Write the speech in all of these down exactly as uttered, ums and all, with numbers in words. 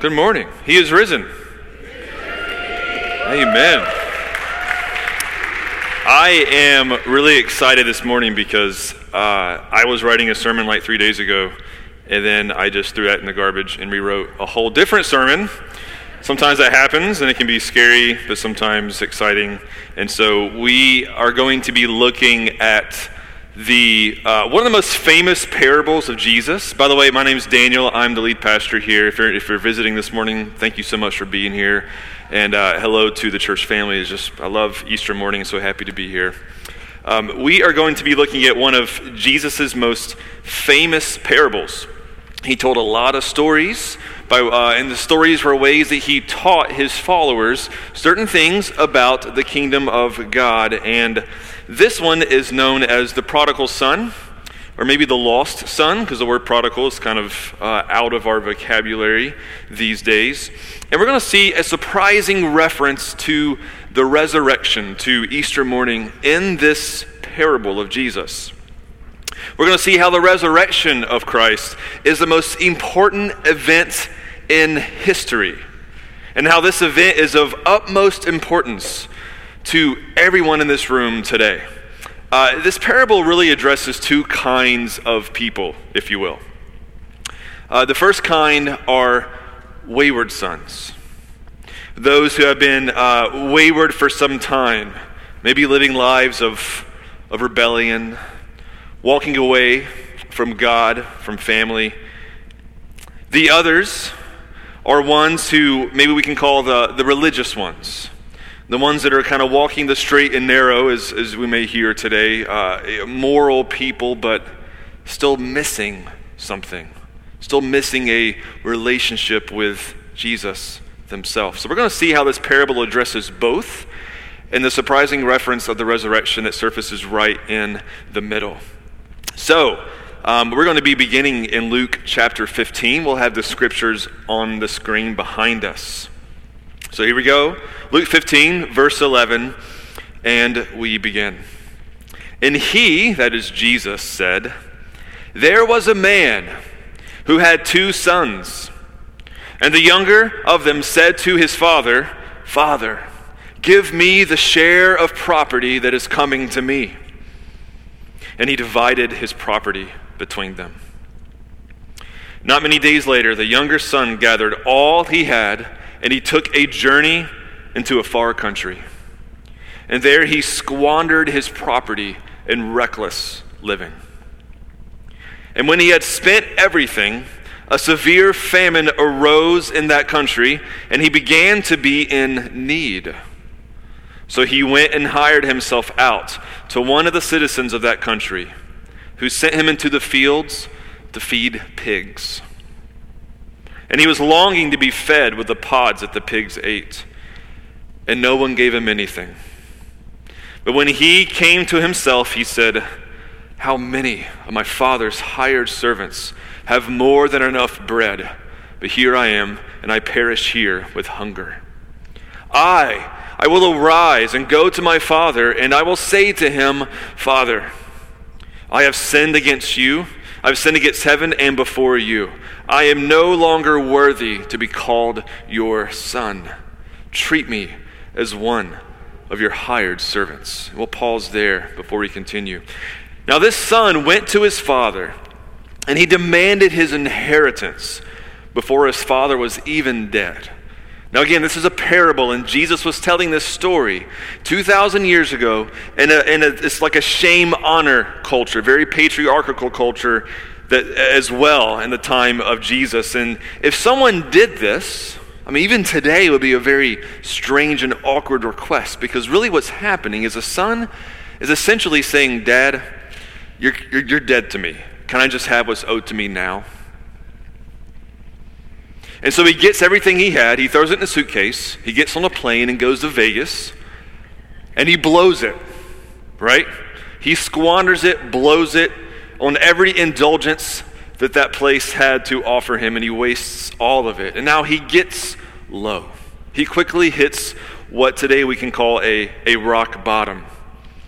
Good morning. He is risen. Amen. I am really excited this morning because uh, I was writing a sermon like three days ago, and then I just threw that in the garbage and rewrote a whole different sermon. Sometimes that happens, and it can be scary, but sometimes exciting. And so we are going to be looking at the uh, one of the most famous parables of Jesus. By the way, my name is Daniel. I'm the lead pastor here. If you're, if you're visiting this morning, thank you so much for being here. And uh, hello to the church family. It's just I love Easter morning. So happy to be here. Um, we are going to be looking at one of Jesus's most famous parables. He told a lot of stories, by, uh, and the stories were ways that he taught his followers certain things about the kingdom of God. And this one is known as the prodigal son, or maybe the lost son, because the word prodigal is kind of uh, out of our vocabulary these days. And we're going to see a surprising reference to the resurrection, to Easter morning, in this parable of Jesus. We're going to see how the resurrection of Christ is the most important event in history, and how this event is of utmost importance to everyone in this room today. Uh, this parable really addresses two kinds of people, if you will. Uh, the first kind are wayward sons. Those who have been uh, wayward for some time, maybe living lives of, of rebellion, walking away from God, from family. The others are ones who maybe we can call the, the religious ones. The ones that are kind of walking the straight and narrow, as, as we may hear today, uh, moral people, but still missing something, still missing a relationship with Jesus themselves. So we're going to see how this parable addresses both, and the surprising reference of the resurrection that surfaces right in the middle. So, um, we're going to be beginning in Luke chapter fifteen. We'll have the scriptures on the screen behind us. So here we go. Luke fifteen, verse eleven, and we begin. And he, that is Jesus, said, "There was a man who had two sons. And the younger of them said to his father, 'Father, give me the share of property that is coming to me.' And he divided his property between them. Not many days later, the younger son gathered all he had, and he took a journey into a far country. And there he squandered his property in reckless living. And when he had spent everything, a severe famine arose in that country, and he began to be in need. So he went and hired himself out to one of the citizens of that country, who sent him into the fields to feed pigs. And he was longing to be fed with the pods that the pigs ate, and no one gave him anything. But when he came to himself, he said, 'How many of my father's hired servants have more than enough bread, but here I am, and I perish here with hunger. I, I will arise and go to my father, and I will say to him, Father, I have sinned against you. I have sinned against heaven and before you. I am no longer worthy to be called your son. Treat me as one of your hired servants.'" We'll pause there before we continue. Now this son went to his father, and he demanded his inheritance before his father was even dead. Now again, this is a parable, and Jesus was telling this story two thousand years ago, and it's like a shame-honor culture, very patriarchal culture that as well in the time of Jesus. And if someone did this, I mean, even today it would be a very strange and awkward request, because really what's happening is a son is essentially saying, "Dad, you're, you're, you're dead to me. Can I just have what's owed to me now?" And so he gets everything he had, he throws it in a suitcase, he gets on a plane and goes to Vegas, and he blows it, right? He squanders it, blows it on every indulgence that that place had to offer him, and he wastes all of it. And now he gets low. He quickly hits what today we can call a, a rock bottom.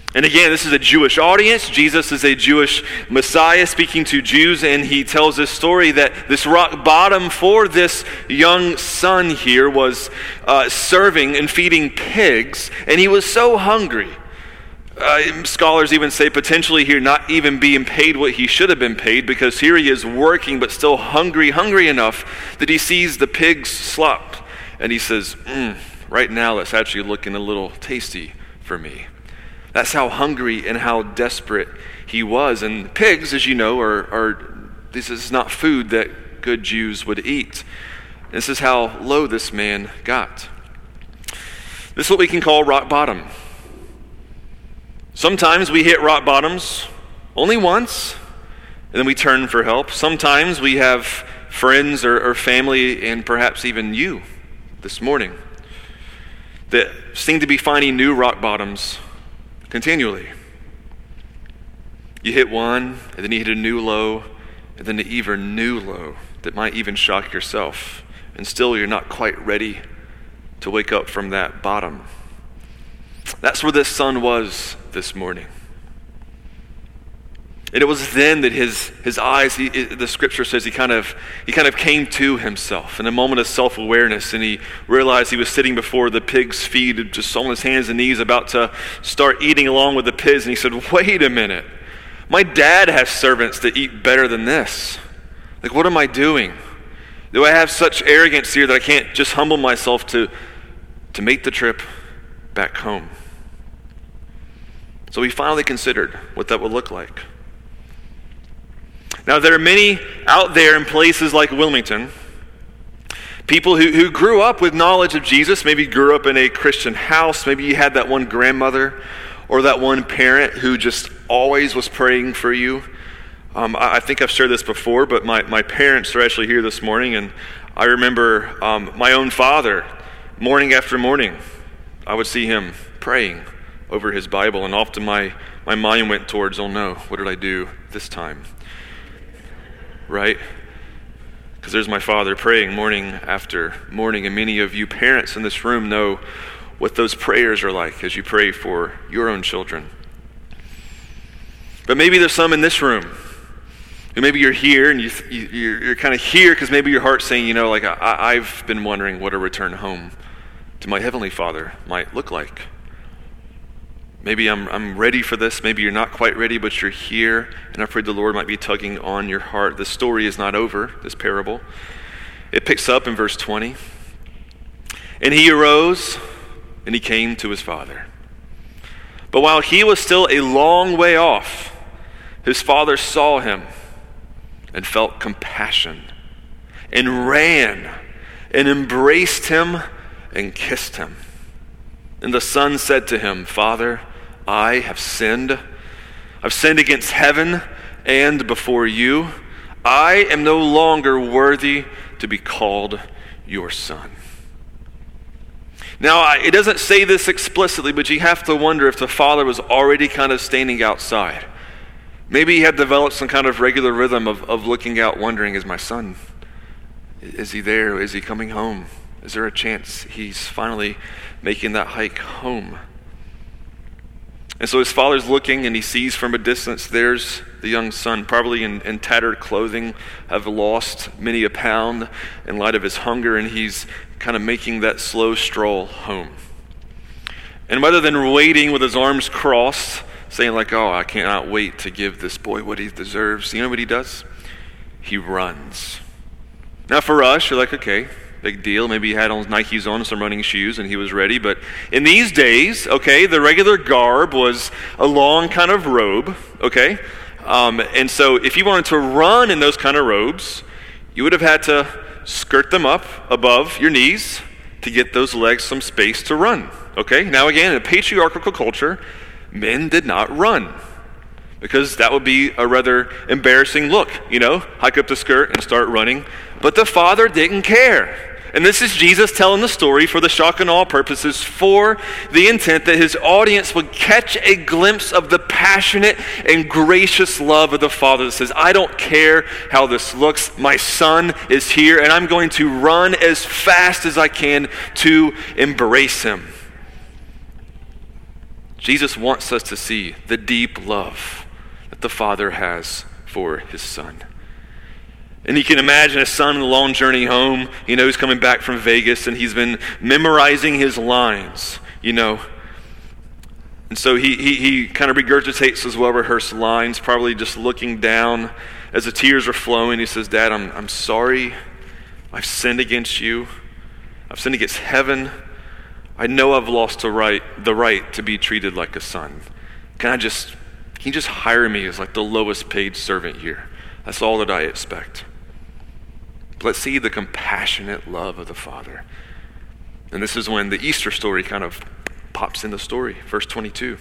And again, this is a Jewish audience. Jesus is a Jewish Messiah speaking to Jews, and he tells this story that this rock bottom for this young son here was uh, serving and feeding pigs, and he was so hungry. Uh, scholars even say potentially here not even being paid what he should have been paid, because here he is working but still hungry, hungry enough that he sees the pigs slop, and he says, mm, right now that's actually looking a little tasty for me. That's how hungry and how desperate he was. And pigs, as you know, are, are this is not food that good Jews would eat. This is how low this man got. This is what we can call rock bottom. Sometimes we hit rock bottoms only once, and then we turn for help. Sometimes we have friends or, or family, and perhaps even you this morning, that seem to be finding new rock bottoms continually. You hit one, and then you hit a new low, and then an even new low that might even shock yourself. And still you're not quite ready to wake up from that bottom. That's where this son was this morning. And it was then that his his eyes, he, the scripture says he kind of he kind of came to himself in a moment of self-awareness, and he realized he was sitting before the pig's feed, just on his hands and knees, about to start eating along with the pigs. And he said, wait a minute, my dad has servants that eat better than this. Like, what am I doing? Do I have such arrogance here that I can't just humble myself to, to make the trip back home? So he finally considered what that would look like. Now, there are many out there in places like Wilmington, people who, who grew up with knowledge of Jesus, maybe grew up in a Christian house, maybe you had that one grandmother or that one parent who just always was praying for you. Um, I, I think I've shared this before, but my, my parents are actually here this morning, and I remember um, my own father, morning after morning, I would see him praying over his Bible, and often my, my mind went towards, oh no, what did I do this time? Right? Because there's my father praying morning after morning, and many of you parents in this room know what those prayers are like as you pray for your own children. But maybe there's some in this room, and maybe you're here, and you, you, you're kind of here because maybe your heart's saying, you know, like I, I've been wondering what a return home to my Heavenly Father might look like. Maybe I'm I'm ready for this. Maybe you're not quite ready, but you're here, and I pray the Lord might be tugging on your heart. The story is not over, this parable. It picks up in verse twenty. And he arose, and he came to his father. But while he was still a long way off, his father saw him and felt compassion, and ran and embraced him and kissed him. And the son said to him, Father, I have sinned. I've sinned against heaven and before you. I am no longer worthy to be called your son. Now, it doesn't say this explicitly, but you have to wonder if the father was already kind of standing outside. Maybe he had developed some kind of regular rhythm of, of looking out, wondering, is my son, is he there? Is he coming home? Is there a chance he's finally making that hike home? And so his father's looking, and he sees from a distance, there's the young son, probably in, in tattered clothing, have lost many a pound in light of his hunger, and he's kind of making that slow stroll home. And rather than waiting with his arms crossed, saying like, oh, I cannot wait to give this boy what he deserves, you know what he does? He runs. Now for us, you're like, okay, big deal. Maybe he had on Nikes on, some running shoes, and he was ready. But in these days, okay, the regular garb was a long kind of robe, okay? Um, and so if you wanted to run in those kind of robes, you would have had to skirt them up above your knees to get those legs some space to run, okay? Now again, in a patriarchal culture, men did not run, because that would be a rather embarrassing look, you know, hike up the skirt and start running. But the father didn't care. And this is Jesus telling the story for the shock and awe purposes, for the intent that his audience would catch a glimpse of the passionate and gracious love of the Father that says, I don't care how this looks, my son is here, and I'm going to run as fast as I can to embrace him. Jesus wants us to see the deep love that the Father has for his Son. And you can imagine a son on a long journey home. You know, he's coming back from Vegas and he's been memorizing his lines, you know. And so he he, he kind of regurgitates his well-rehearsed lines, probably just looking down as the tears are flowing. He says, Dad, I'm I'm sorry. I've sinned against you. I've sinned against heaven. I know I've lost the right, the right to be treated like a son. Can I just, can you just hire me as like the lowest paid servant here? That's all that I expect. Let's see the compassionate love of the Father. And this is when the Easter story kind of pops in the story, verse twenty-two.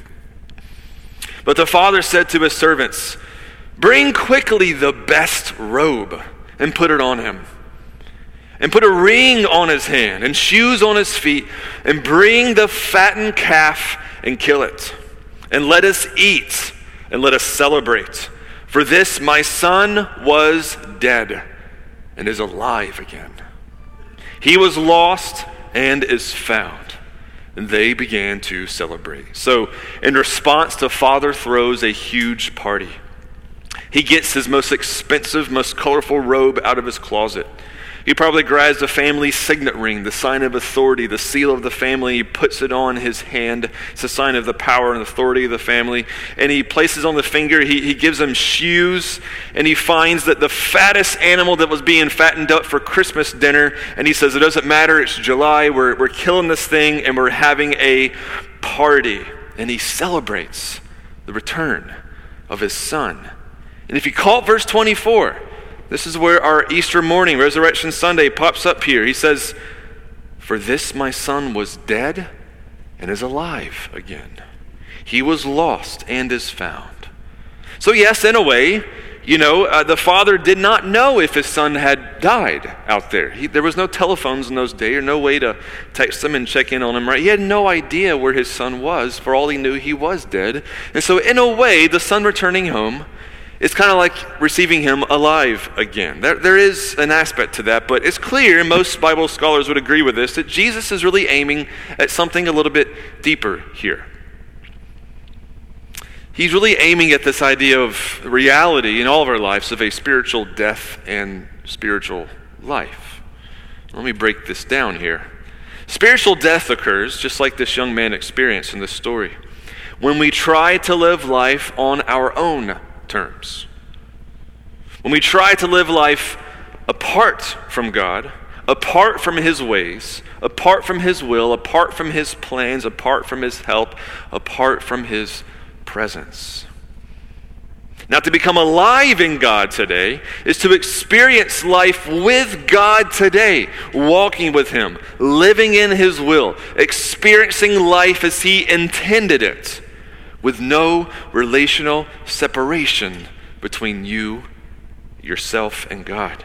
But the Father said to his servants, bring quickly the best robe and put it on him. And put a ring on his hand and shoes on his feet, and bring the fattened calf and kill it. And let us eat and let us celebrate. For this my son was dead and is alive again. He was lost and is found. And they began to celebrate. So in response, the Father throws a huge party. He gets his most expensive, most colorful robe out of his closet. He probably grabs the family signet ring, the sign of authority, the seal of the family. He puts it on his hand. It's a sign of the power and authority of the family. And he places on the finger, he, he gives them shoes, and he finds that the fattest animal that was being fattened up for Christmas dinner, and he says, it doesn't matter, it's July, we're, we're killing this thing, and we're having a party. And he celebrates the return of his son. And if you call verse twenty-four, this is where our Easter morning, Resurrection Sunday, pops up here. He says, for this my son was dead and is alive again. He was lost and is found. So yes, in a way, you know, uh, the Father did not know if his son had died out there. He, there was no telephones in those days, or no way to text him and check in on him, right? He had no idea where his son was. For all he knew, he was dead. And so in a way, the son returning home, it's kind of like receiving him alive again. There, there is an aspect to that, but it's clear, and most Bible scholars would agree with this, that Jesus is really aiming at something a little bit deeper here. He's really aiming at this idea of reality in all of our lives of a spiritual death and spiritual life. Let me break this down here. Spiritual death occurs, just like this young man experienced in this story, when we try to live life on our own terms. When we try to live life apart from God, apart from his ways, apart from his will, apart from his plans, apart from his help, apart from his presence. Now, to become alive in God today is to experience life with God today, walking with him, living in his will, experiencing life as he intended it, with no relational separation between you, yourself, and God.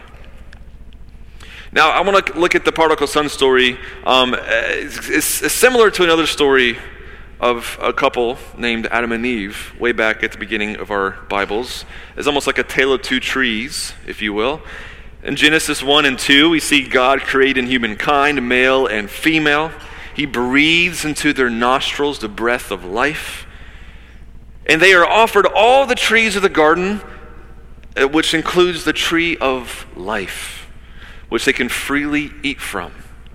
Now, I want to look at the prodigal son story. Um, it's, it's similar to another story of a couple named Adam and Eve, way back at the beginning of our Bibles. It's almost like a tale of two trees, if you will. In Genesis one and two, we see God creating humankind, male and female. He breathes into their nostrils the breath of life. And they are offered all the trees of the garden, which includes the tree of life, which they can freely eat from.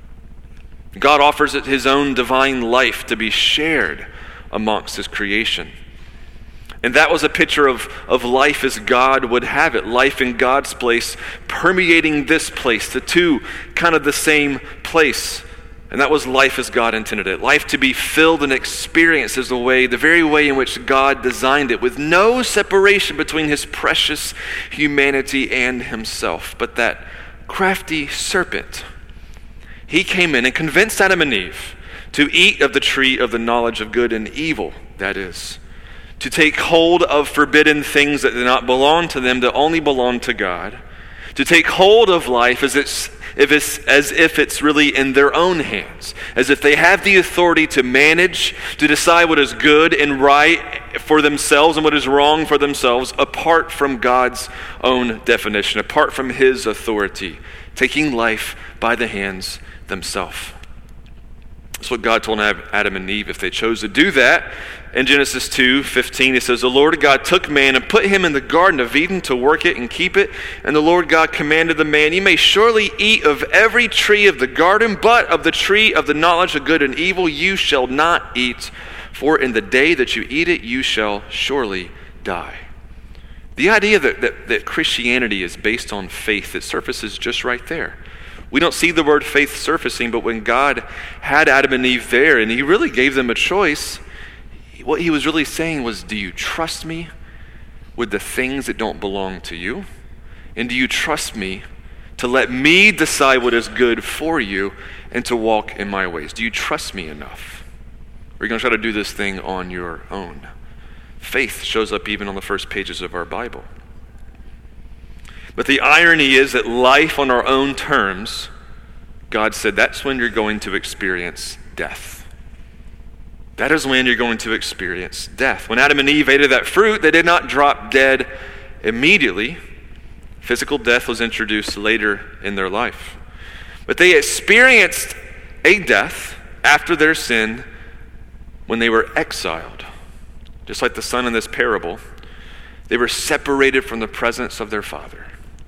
God offers it his own divine life to be shared amongst his creation. And that was a picture of, of life as God would have it, life in God's place, permeating this place, the two kind of the same place. And that was life as God intended it. Life to be filled and experienced as the way, the very way in which God designed it, with no separation between his precious humanity and himself. But that crafty serpent, he came in and convinced Adam and Eve to eat of the tree of the knowledge of good and evil, that is, to take hold of forbidden things that did not belong to them, that only belong to God, to take hold of life as it's If it's as if it's really in their own hands, as if they have the authority to manage, to decide what is good and right for themselves and what is wrong for themselves, apart from God's own definition, apart from his authority, taking life by the hands themselves. That's what God told Adam and Eve if they chose to do that. In Genesis two fifteen, it says, the Lord God took man and put him in the Garden of Eden to work it and keep it. And the Lord God commanded the man, you may surely eat of every tree of the garden, but of the tree of the knowledge of good and evil you shall not eat, for in the day that you eat it, you shall surely die. The idea that, that, that Christianity is based on faith, it surfaces just right there. We don't see the word faith surfacing, but when God had Adam and Eve there and he really gave them a choice, what he was really saying was, do you trust me with the things that don't belong to you? And do you trust me to let me decide what is good for you and to walk in my ways? Do you trust me enough? Or are you going to try to do this thing on your own? Faith shows up even on the first pages of our Bible. But the irony is that life on our own terms, God said, that's when you're going to experience death. That is when you're going to experience death. When Adam and Eve ate of that fruit, they did not drop dead immediately. Physical death was introduced later in their life. But they experienced a death after their sin when they were exiled. Just like the son in this parable, they were separated from the presence of their father.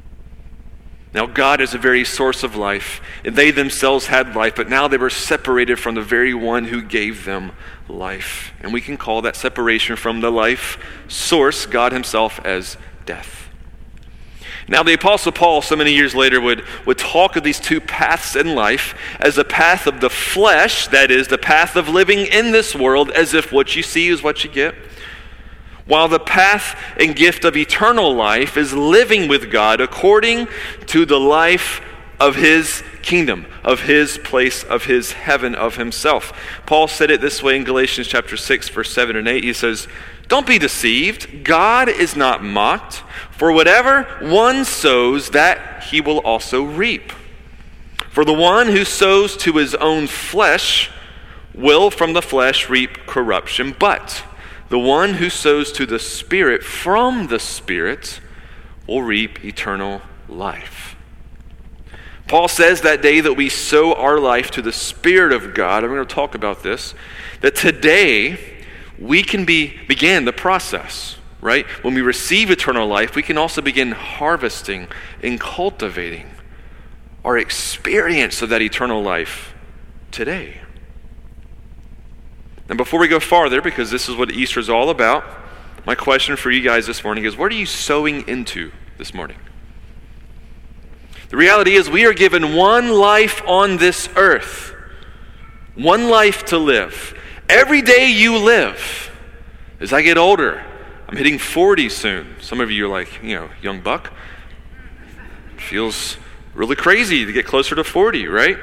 Now God is the very source of life, and they themselves had life, but now they were separated from the very one who gave them life. And we can call that separation from the life source, God himself, as death. Now the Apostle Paul, so many years later, would, would talk of these two paths in life as a path of the flesh, that is, the path of living in this world as if what you see is what you get, while the path and gift of eternal life is living with God according to the life of his kingdom, of his place, of his heaven, of himself. Paul said it this way in Galatians chapter six, verse seven and eight. He says, don't be deceived. God is not mocked. For whatever one sows, that he will also reap. For the one who sows to his own flesh will from the flesh reap corruption, but the one who sows to the Spirit from the Spirit will reap eternal life. Paul says that day that we sow our life to the Spirit of God, and we're going to talk about this, that today we can be begin the process, right? When we receive eternal life, we can also begin harvesting and cultivating our experience of that eternal life today. And before we go farther, because this is what Easter is all about, my question for you guys this morning is, what are you sowing into this morning? The reality is we are given one life on this earth, one life to live. Every day you live. As I get older, I'm hitting forty soon. Some of you are like, you know, young buck. Feels really crazy to get closer to forty, right?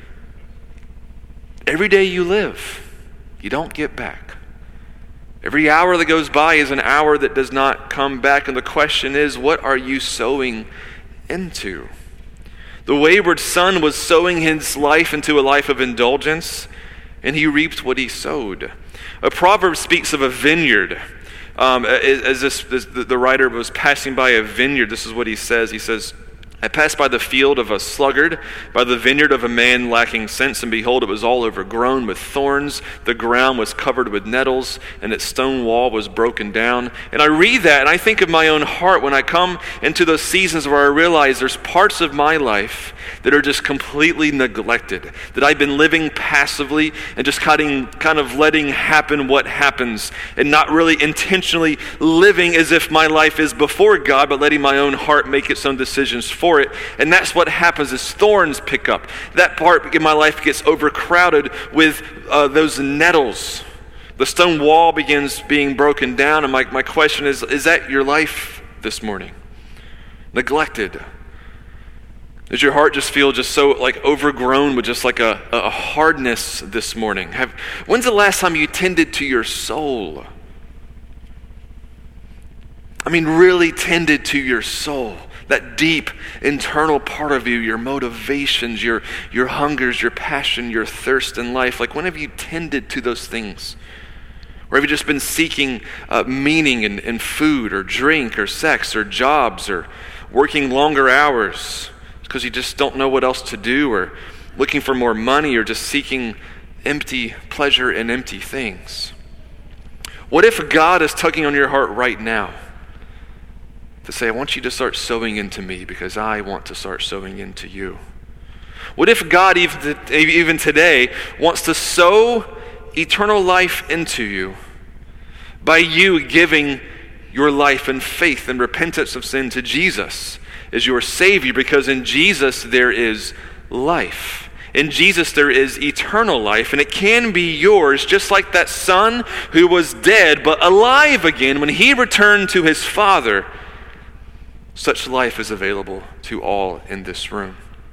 Every day you live. You don't get back. Every hour that goes by is an hour that does not come back. And the question is, what are you sowing into? The wayward son was sowing his life into a life of indulgence, and he reaped what he sowed. A proverb speaks of a vineyard. Um, as this, this, the writer was passing by a vineyard, this is what he says. He says, I passed by the field of a sluggard, by the vineyard of a man lacking sense, and behold, it was all overgrown with thorns. The ground was covered with nettles, and its stone wall was broken down. And I read that, and I think of my own heart when I come into those seasons where I realize there's parts of my life that are just completely neglected, that I've been living passively and just kind of, kind of letting happen what happens, and not really intentionally living as if my life is before God, but letting my own heart make its own decisions for it. And that's what happens as thorns pick up. That part in my life gets overcrowded with uh, those nettles. The stone wall begins being broken down. And my, my question is, is that your life this morning? Neglected? Does your heart just feel just so like overgrown with just like a, a hardness this morning? Have, when's the last time you tended to your soul? I mean, really tended to your soul. That deep internal part of you, your motivations, your, your hungers, your passion, your thirst in life. Like, when have you tended to those things? Or have you just been seeking uh, meaning in, in food or drink or sex or jobs or working longer hours because you just don't know what else to do, or looking for more money, or just seeking empty pleasure and empty things? What if God is tugging on your heart right now to say, I want you to start sowing into me because I want to start sowing into you? What if God even, even today wants to sow eternal life into you by you giving your life in faith and repentance of sin to Jesus as your Savior? Because in Jesus there is life. In Jesus there is eternal life, and it can be yours just like that son who was dead but alive again when he returned to his Father. Such life is available to all in this room.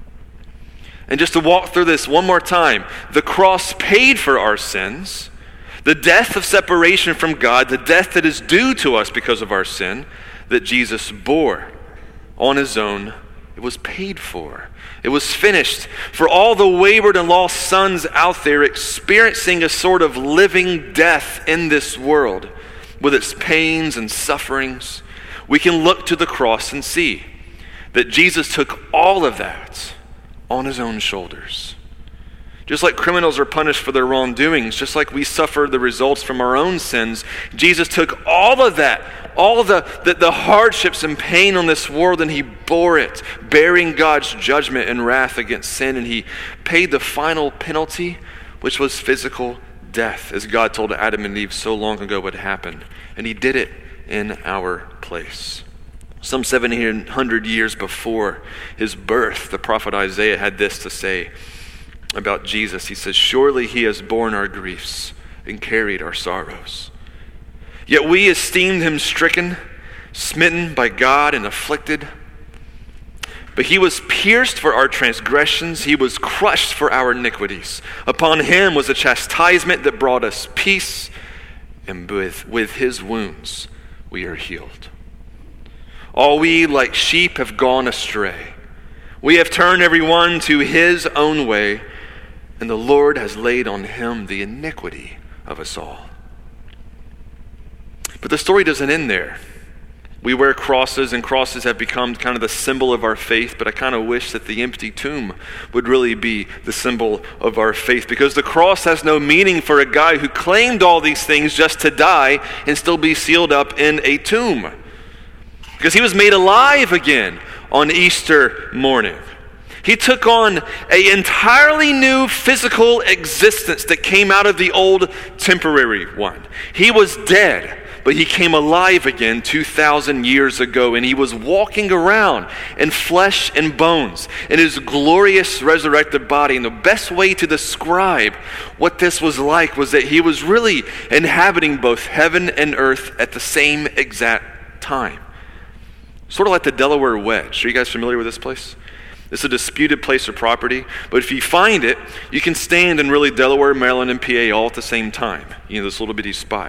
And just to walk through this one more time, the cross paid for our sins, the death of separation from God, the death that is due to us because of our sin, that Jesus bore on his own. It was paid for. It was finished. For all the wayward and lost sons out there experiencing a sort of living death in this world with its pains and sufferings, we can look to the cross and see that Jesus took all of that on his own shoulders. Just like criminals are punished for their wrongdoings, just like we suffer the results from our own sins, Jesus took all of that, all of the, the, the hardships and pain on this world, and he bore it, bearing God's judgment and wrath against sin, and he paid the final penalty, which was physical death, as God told Adam and Eve so long ago would happen. And he did it in our place. Some seven hundred years before his birth, the prophet Isaiah had this to say about Jesus. He says, surely he has borne our griefs and carried our sorrows. Yet we esteemed him stricken, smitten by God, and afflicted. But he was pierced for our transgressions. He was crushed for our iniquities. Upon him was a chastisement that brought us peace, and with, with his wounds we are healed. All we like sheep have gone astray. We have turned every one to his own way, and the Lord has laid on him the iniquity of us all. But the story doesn't end there. We wear crosses, and crosses have become kind of the symbol of our faith, but I kind of wish that the empty tomb would really be the symbol of our faith, because the cross has no meaning for a guy who claimed all these things just to die and still be sealed up in a tomb. Because he was made alive again on Easter morning. He took on an entirely new physical existence that came out of the old temporary one. He was dead, but he came alive again two thousand years ago, and he was walking around in flesh and bones in his glorious resurrected body. And the best way to describe what this was like was that he was really inhabiting both heaven and earth at the same exact time. Sort of like the Delaware Wedge. Are you guys familiar with this place? It's a disputed place of property, but if you find it, you can stand in really Delaware, Maryland, and P A all at the same time. You know, this little bitty spot.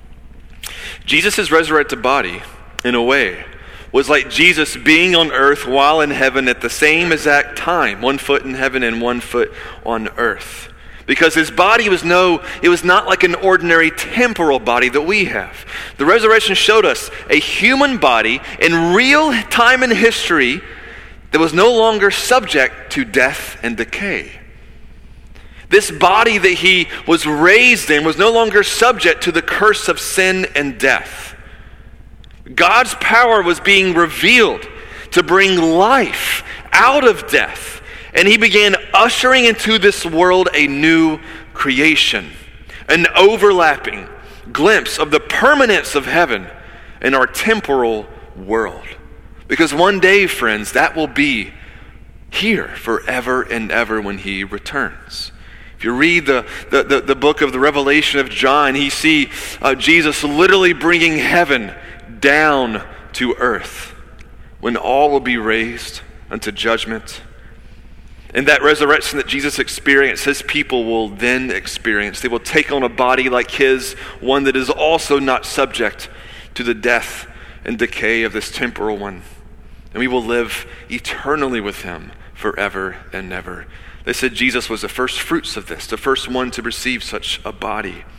Jesus' resurrected body, in a way, was like Jesus being on earth while in heaven at the same exact time, one foot in heaven and one foot on earth. Because his body was no, it was not like an ordinary temporal body that we have. The resurrection showed us a human body in real time in history that was no longer subject to death and decay. This body that he was raised in was no longer subject to the curse of sin and death. God's power was being revealed to bring life out of death. And he began ushering into this world a new creation, an overlapping glimpse of the permanence of heaven in our temporal world. Because one day, friends, that will be here forever and ever when he returns. If you read the, the, the, the book of the Revelation of John, you see uh, Jesus literally bringing heaven down to earth when all will be raised unto judgment. And that resurrection that Jesus experienced, his people will then experience. They will take on a body like his, one that is also not subject to the death and decay of this temporal one. And we will live eternally with him forever and ever. They said Jesus was the first fruits of this, the first one to receive such a body.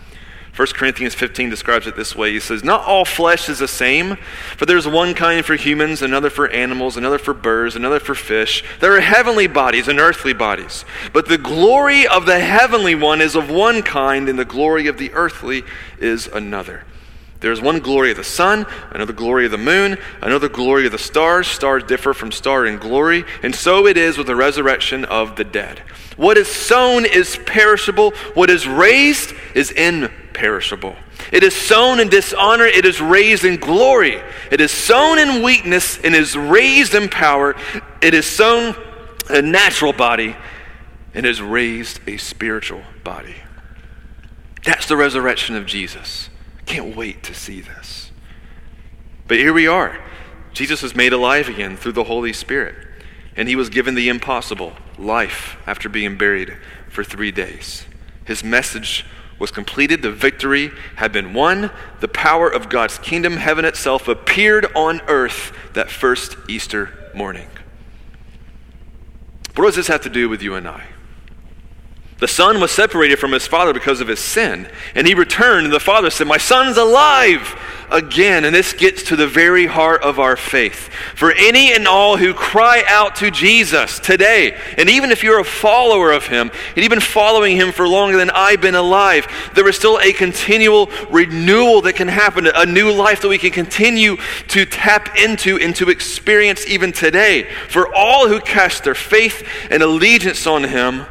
First Corinthians fifteen describes it this way. He says, not all flesh is the same, for there's one kind for humans, another for animals, another for birds, another for fish. There are heavenly bodies and earthly bodies. But the glory of the heavenly one is of one kind, and the glory of the earthly is another. There is one glory of the sun, another glory of the moon, another glory of the stars. Stars differ from star in glory, and so it is with the resurrection of the dead. What is sown is perishable. What is raised is imperishable. It is sown in dishonor. It is raised in glory. It is sown in weakness and is raised in power. It is sown a natural body and is raised a spiritual body. That's the resurrection of Jesus. Can't wait to see this. But here we are. Jesus was made alive again through the Holy Spirit. And he was given the impossible, life, after being buried for three days. His message was completed. The victory had been won. The power of God's kingdom, heaven itself, appeared on earth that first Easter morning. What does this have to do with you and I? The son was separated from his father because of his sin, and he returned, and the father said, my son's alive again. And this gets to the very heart of our faith. For any and all who cry out to Jesus today, and even if you're a follower of him, and even following him for longer than I've been alive, there is still a continual renewal that can happen, a new life that we can continue to tap into and to experience even today. For all who cast their faith and allegiance on him,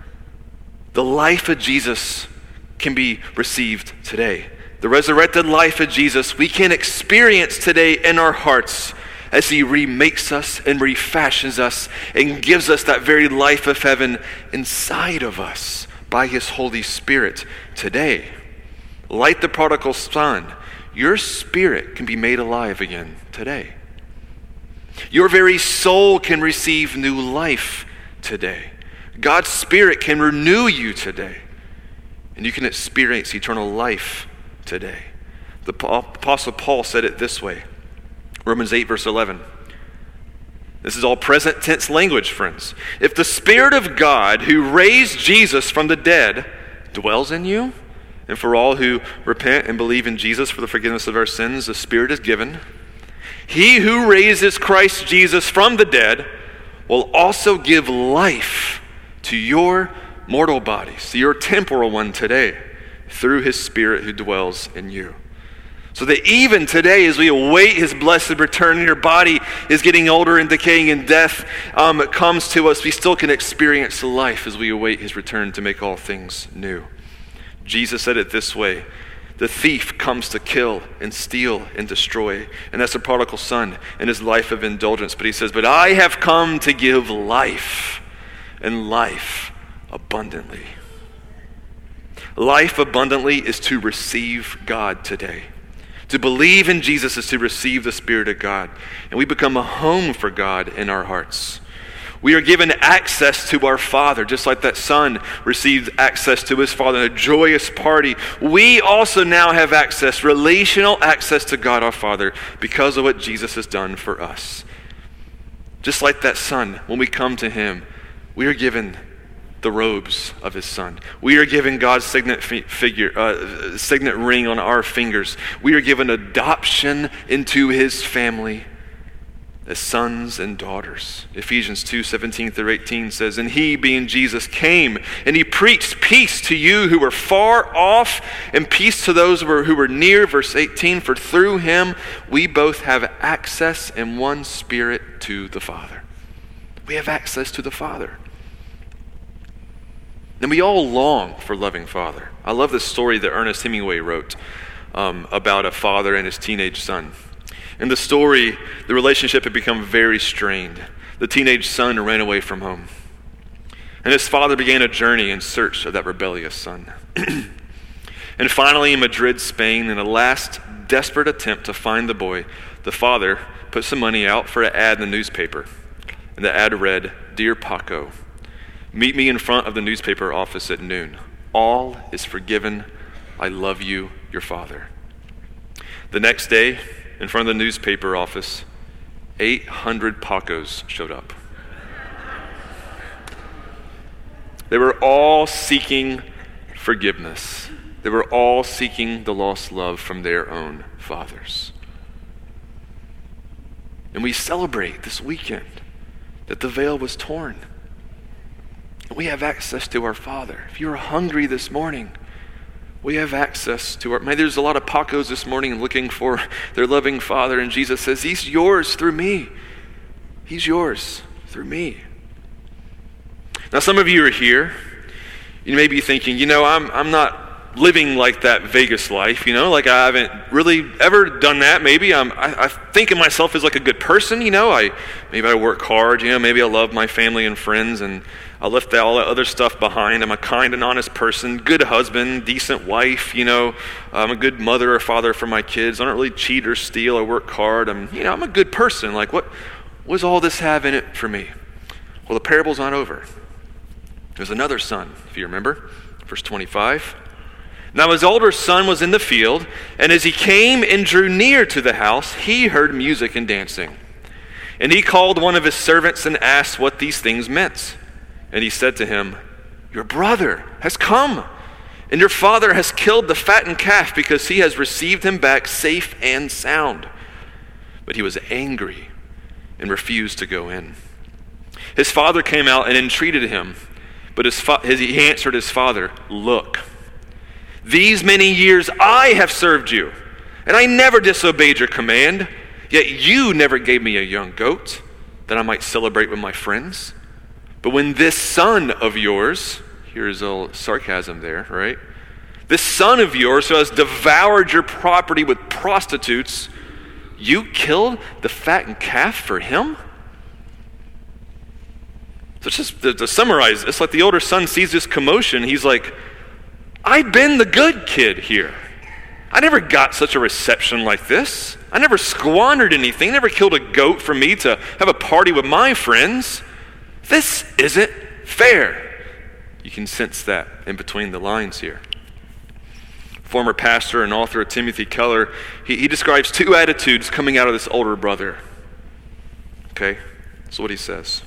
the life of Jesus can be received today. The resurrected life of Jesus we can experience today in our hearts as he remakes us and refashions us and gives us that very life of heaven inside of us by his Holy Spirit today. Like the prodigal son, your spirit can be made alive again today. Your very soul can receive new life today. God's Spirit can renew you today, and you can experience eternal life today. The Apostle Paul said it this way, Romans eight, verse eleven. This is all present tense language, friends. If the Spirit of God who raised Jesus from the dead dwells in you, and for all who repent and believe in Jesus for the forgiveness of our sins, the Spirit is given. He who raises Christ Jesus from the dead will also give life to your mortal bodies, to your temporal one today, through his Spirit who dwells in you. So that even today, as we await his blessed return, and your body is getting older and decaying and death um, comes to us, we still can experience life as we await his return to make all things new. Jesus said it this way, the thief comes to kill and steal and destroy. And that's the prodigal son and his life of indulgence. But he says, but I have come to give life, and life abundantly. Life abundantly is to receive God today. To believe in Jesus is to receive the Spirit of God. And we become a home for God in our hearts. We are given access to our Father, just like that son received access to his Father in a joyous party. We also now have access, relational access to God our Father because of what Jesus has done for us. Just like that son, when we come to him, we are given the robes of his son. We are given God's signet fi- figure, uh, signet ring on our fingers. We are given adoption into his family as sons and daughters. Ephesians two, seventeen through eighteen says, and he, being Jesus, came and he preached peace to you who were far off and peace to those who were, who were near. Verse eighteen, for through him we both have access in one Spirit to the Father. We have access to the Father. And we all long for loving Father. I love this story that Ernest Hemingway wrote um, about a father and his teenage son. In the story, the relationship had become very strained. The teenage son ran away from home. And his father began a journey in search of that rebellious son. And finally, in Madrid, Spain, in a last desperate attempt to find the boy, the father put some money out for an ad in the newspaper. And the ad read, Dear Paco, meet me in front of the newspaper office at noon. All is forgiven. I love you, your father. The next day, in front of the newspaper office, eight hundred Pacos showed up. They were all seeking forgiveness. They were all seeking the lost love from their own fathers. And we celebrate this weekend that the veil was torn. We have access to our Father. If you're hungry this morning, we have access to our... Maybe there's a lot of Pacos this morning looking for their loving Father, and Jesus says, he's yours through me. He's yours through me. Now, some of you are here. You may be thinking, you know, I'm I'm not living like that Vegas life, you know, like I haven't really ever done that. Maybe I'm, I, I think of myself as like a good person, you know, I, maybe I work hard, you know, maybe I love my family and friends and I left all that other stuff behind. I'm a kind and honest person, good husband, decent wife, you know, I'm a good mother or father for my kids. I don't really cheat or steal. I work hard. I'm, you know, I'm a good person. Like what, what does all this have in it for me? Well, the parable's not over. There's another son, if you remember, verse twenty-five. Now his older son was in the field, and as he came and drew near to the house, he heard music and dancing. And he called one of his servants and asked what these things meant. And he said to him, your brother has come, and your father has killed the fattened calf because he has received him back safe and sound. But he was angry and refused to go in. His father came out and entreated him, but his fa- his, he answered his father, look, these many years I have served you, and I never disobeyed your command, yet you never gave me a young goat that I might celebrate with my friends. But when this son of yours, here's a little sarcasm there, right? This son of yours who has devoured your property with prostitutes, you killed the fattened calf for him? So just to, to summarize, it's like the older son sees this commotion. He's like, I've been the good kid here. I never got such a reception like this. I never squandered anything. Never killed a goat for me to have a party with my friends. This isn't fair. You can sense that in between the lines here. Former pastor and author Timothy Keller, he, he describes two attitudes coming out of this older brother. Okay, that's what he says.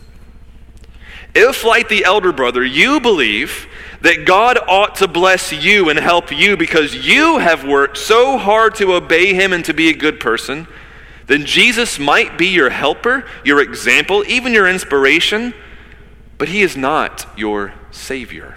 If, like the elder brother, you believe that God ought to bless you and help you because you have worked so hard to obey him and to be a good person, then Jesus might be your helper, your example, even your inspiration, but he is not your Savior.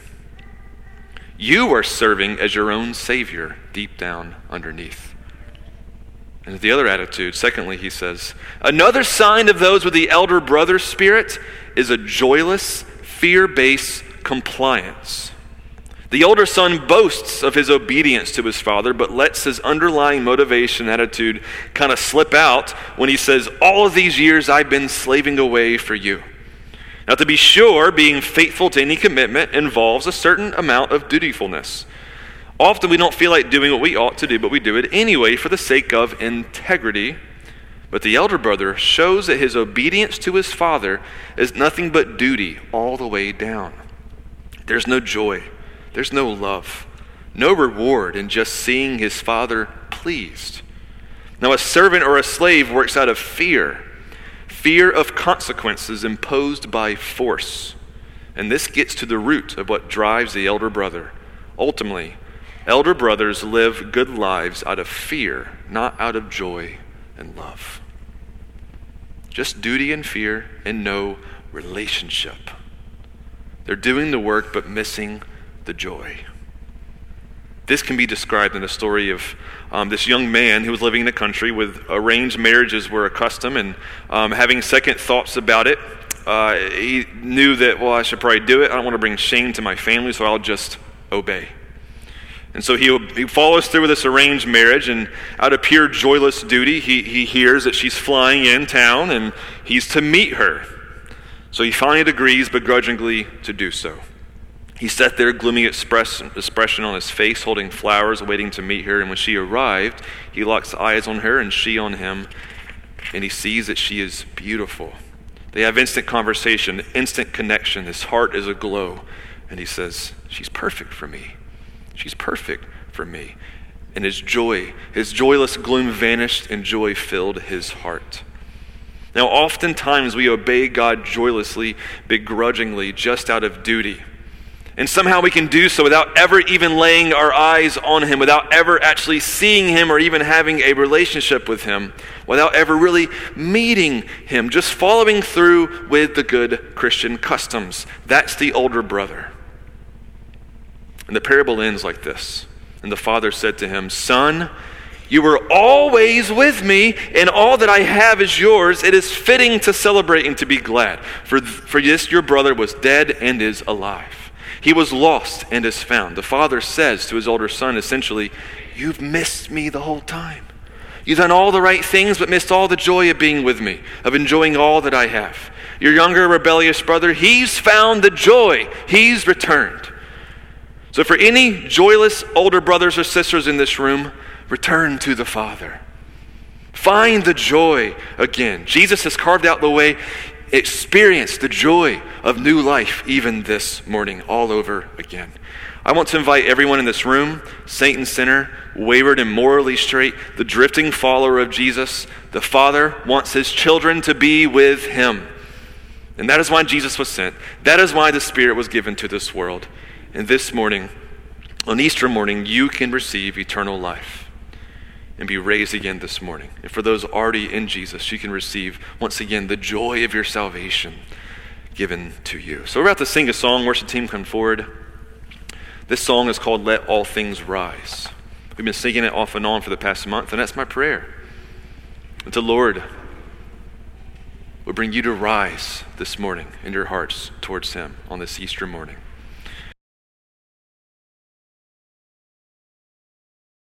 You are serving as your own Savior deep down underneath. And the other attitude, secondly, he says, another sign of those with the elder brother spirit is a joyless, fear-based compliance. The older son boasts of his obedience to his father, but lets his underlying motivation attitude kind of slip out when he says, all of these years I've been slaving away for you. Now, to be sure, being faithful to any commitment involves a certain amount of dutifulness. Often we don't feel like doing what we ought to do, but we do it anyway for the sake of integrity. But the elder brother shows that his obedience to his father is nothing but duty all the way down. There's no joy, there's no love, no reward in just seeing his father pleased. Now, a servant or a slave works out of fear, fear of consequences imposed by force. And this gets to the root of what drives the elder brother. Ultimately, elder brothers live good lives out of fear, not out of joy and love. Just duty and fear and no relationship. They're doing the work but missing the joy. This can be described in the story of um, this young man who was living in a country with arranged marriages were a custom, and um, having second thoughts about it, uh, he knew that, well, I should probably do it. I don't want to bring shame to my family, so I'll just obey. And so he, he follows through with this arranged marriage, and out of pure joyless duty, he, he hears that she's flying in town, and he's to meet her. So he finally agrees begrudgingly to do so. He sat there, gloomy express, expression on his face, holding flowers, waiting to meet her. And when she arrived, he locks eyes on her and she on him, and he sees that she is beautiful. They have instant conversation, instant connection. His heart is aglow, and he says, she's perfect for me. She's perfect for me. And his joy, his joyless gloom vanished, and joy filled his heart. Now, oftentimes we obey God joylessly, begrudgingly, just out of duty. And somehow we can do so without ever even laying our eyes on him, without ever actually seeing him or even having a relationship with him, without ever really meeting him, just following through with the good Christian customs. That's the older brother. And the parable ends like this. And the father said to him, "Son, you were always with me, and all that I have is yours. It is fitting to celebrate and to be glad. For, for this your brother was dead and is alive. He was lost and is found." The father says to his older son, essentially, "You've missed me the whole time. You've done all the right things, but missed all the joy of being with me, of enjoying all that I have. Your younger rebellious brother, he's found the joy. He's returned." So for any joyless older brothers or sisters in this room, return to the Father. Find the joy again. Jesus has carved out the way. Experience the joy of new life even this morning, all over again. I want to invite everyone in this room, saint and sinner, wayward and morally straight, the drifting follower of Jesus. The Father wants his children to be with him. And that is why Jesus was sent. That is why the Spirit was given to this world. And this morning, on Easter morning, you can receive eternal life and be raised again this morning. And for those already in Jesus, you can receive, once again, the joy of your salvation given to you. So we're about to sing a song. Worship team, come forward. This song is called "Let All Things Rise." We've been singing it off and on for the past month, and that's my prayer. That the Lord would bring you to rise this morning in your hearts towards him on this Easter morning.